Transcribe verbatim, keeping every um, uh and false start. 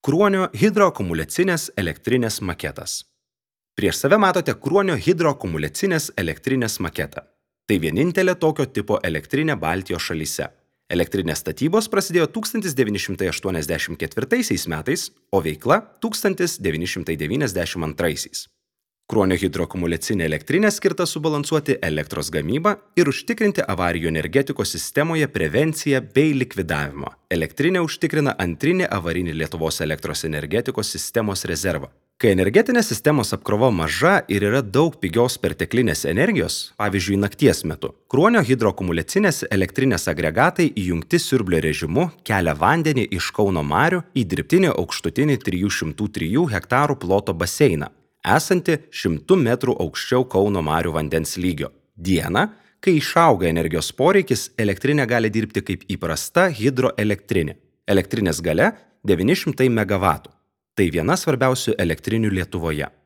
Kruonio hidroakumuliacinės elektrinės maketas. Prieš save matote Kruonio hidroakumuliacinės elektrinės maketą. Tai vienintelė tokio tipo elektrinė Baltijos šalyse. Elektrinės statybos prasidėjo tūkstantis devyni šimtai aštuoniasdešimt ketvirtaisiais metais, o veikla tūkstantis devyni šimtai devyniasdešimt antraisiais. Kruonio hidroakumuliacinė elektrinė skirta subalansuoti elektros gamybą ir užtikrinti avarijų energetikos sistemoje prevenciją bei likvidavimą. Elektrinė užtikrina antrinį avarinį Lietuvos elektros energetikos sistemos rezervą. Kai energetinės sistemos apkrova maža ir yra daug pigios perteklinės energijos, pavyzdžiui nakties metu, Kruonio hidroakumuliacinės elektrinės agregatai įjungti siurblio režimu kelia vandenį iš Kauno marių į dirbtinį aukštutinį trijų šimtų trijų hektarų ploto baseiną, esanti šimtu metrų aukščiau Kauno marių vandens lygio. Dieną, kai išauga energijos poreikis, elektrinė gali dirbti kaip įprasta hidroelektrinė. Elektrinės galia devyni šimtai megavatų. Tai viena svarbiausių elektrinių Lietuvoje.